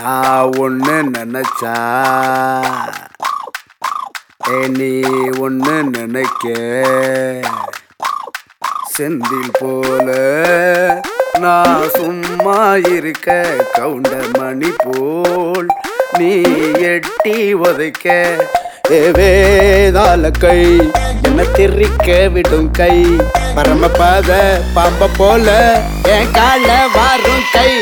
நான் ஒன்று நினைச்சா நீ ஒன்று நினைக்க செந்தில் போல நான் சும்மா இருக்க கவுண்டர் மணி போல் நீ எட்டி உதைக்க வேதாள கை என்ன திரிக்க விடும் கை பரமபாத பாம்ப போல என் கால வாரும் கை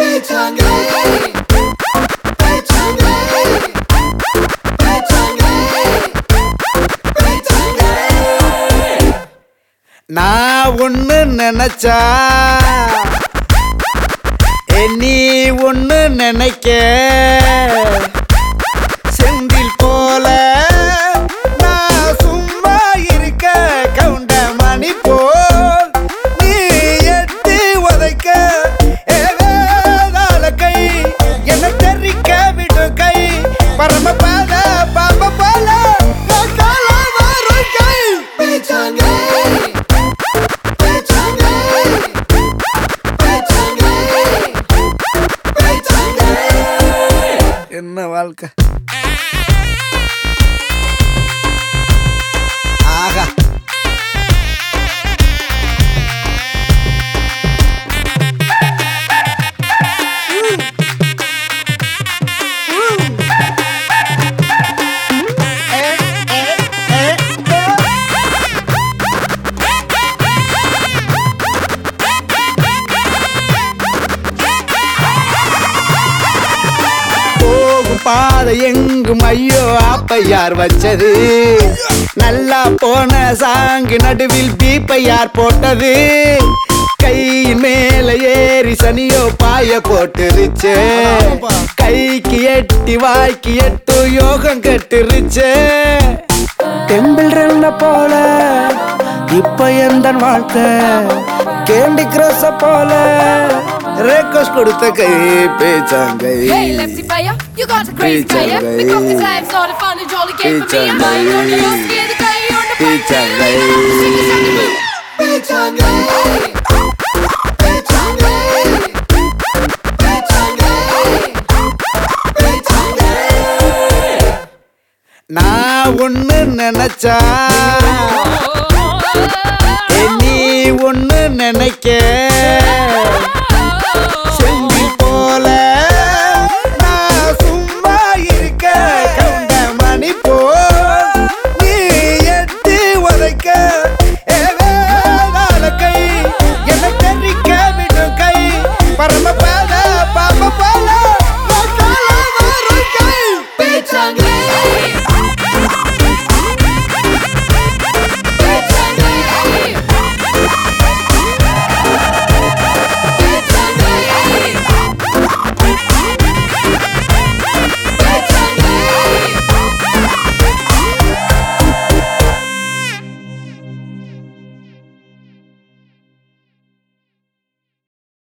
நான் ஒன்று நினைச்சா நீ ஒன்று நினைக்க செந்தில் போல நான் சும்மா இருக்க கவுண்ட மணி போல் நீ எட்டி உதைக்க ஏதாள கை என்ன தெரிக்க விடு கை பரமபாத பாம்ப போல கை என்ன வாழ்க்கை ஆகா பாதை எங்கும் ஐயோ ஆப்பையார் வச்சது நல்லா போன சாங்கு நடுவில் பீப்பையார் போட்டது கையின் மேல ஏறி சனியோ பாய போட்டுருச்சு கைக்கு எட்டி வாய்க்கு எட்டு யோகம் கட்டுருச்சு டெம்பிள் ரன்ன போல இப்ப எந்த வாழ்க்கை கேண்டி கிரஸ போல ரெக்வெஸ்ட் கொடுத்த கை பேச்சாங்கை You got a crazy player because this life's not a fun and jolly game for me and my own. You're scared to guy on the நான் ஒன்று நினைச்சா நீ ஒன்று நினைக்க செந்தில் போல நான் சும்மா இருக்க கவுண்ட மணி போல் நீ எட்டி உதைக்க ஏதாள கை என்ன தெரிக்க விடும் கை பரமபாத பாம்ப போல கை